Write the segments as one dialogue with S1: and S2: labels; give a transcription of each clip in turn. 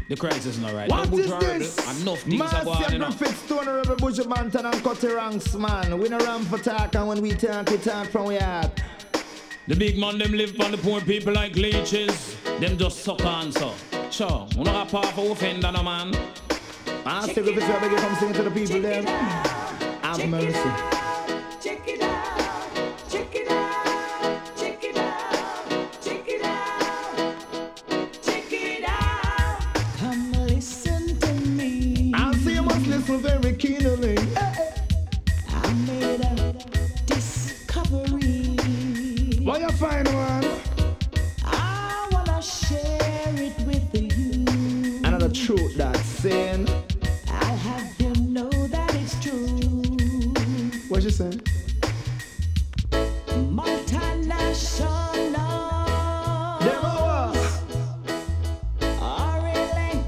S1: The crisis is not right.
S2: What
S1: No
S2: is
S1: majority.
S2: this?
S1: Enough things are going on, you know.
S2: Fix to Honorable Buju Banton and cut the ranks, man. We no ram for talk, and when we talk from we heart.
S1: The big man, them live on the poor people like leeches. Them just suck on, so. Sure, we not a powerful offender, no man.
S2: I still if it's where we come singing to the people there. Have mercy.
S3: Check it out, check it out, check it out, check it out, check it out. Come listen to me.
S2: I see you must listen very keenly.
S3: I made a discovery.
S2: What you find, one?
S3: I wanna share it with you.
S2: Another truth that's saying.
S3: I'll have them know that it's true.
S2: What you saying?
S3: Multinational are really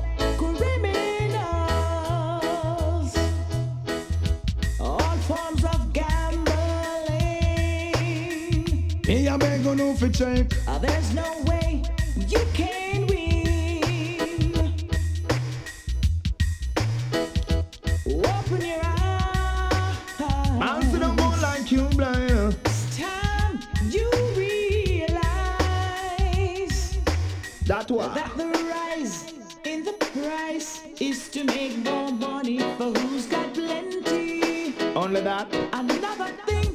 S3: criminals. All forms of gambling.
S2: Me a beg on no for check.
S3: There's no way you can win. Open your eyes.
S2: Answer them more like you blind.
S3: It's time you realize
S2: That what?
S3: that the rise in the price is to make more money for who's got plenty.
S2: Only that.
S3: Another thing